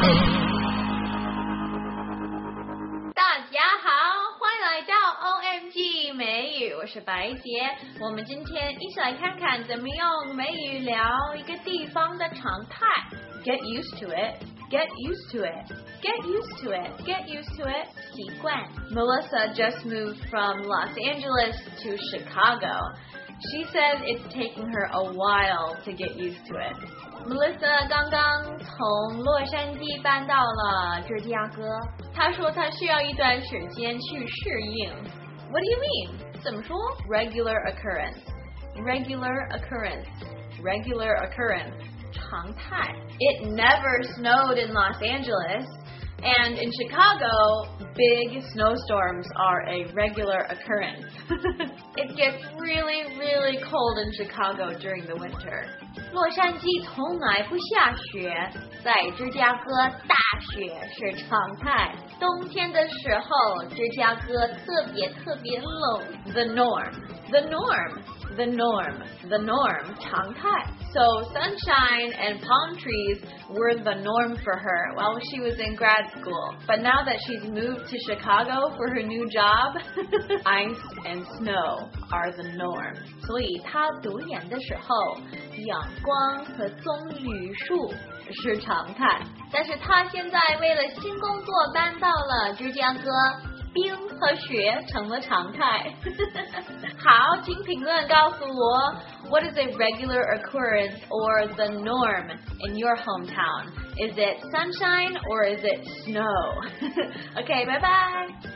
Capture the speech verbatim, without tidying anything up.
大家好，欢迎来到 O M G 美语，我是白洁。我们今天一起来看看怎么用美语聊一个地方的常态。Get used to it. Get used to it. Get used to it. Get used to it. 习惯。Melissa just moved from Los Angeles to Chicago. She says it's taking her a while to get used to it. Melissa 刚刚从洛杉矶搬到了芝加哥，她说她需要一段时间去适应。What do you mean? 怎么说 ？Regular occurrence. Regular occurrence. Regular occurrence. 常态。It never snowed in Los Angeles. And in Chicago, big snowstorms are a regular occurrence. It gets really, really cold in Chicago during the winter. 洛杉矶从来不下雪，在芝加哥大雪是常态。冬天的时候，芝加哥特别特别冷。The norm, the norm, the norm, the norm, 常态。So sunshine and palm trees were the norm for her while she was in grad school. But now that she's moved to Chicago for her new job, ice and snow are the norm. 所以她读研的时候，阳光和棕榈树是常态。但是她现在为了新工作搬到了芝加哥，冰和雪成了常态。好，请评论告诉我 What is a regular occurrence or the norm in your hometown? Is it sunshine or is it snow? Okay, bye bye.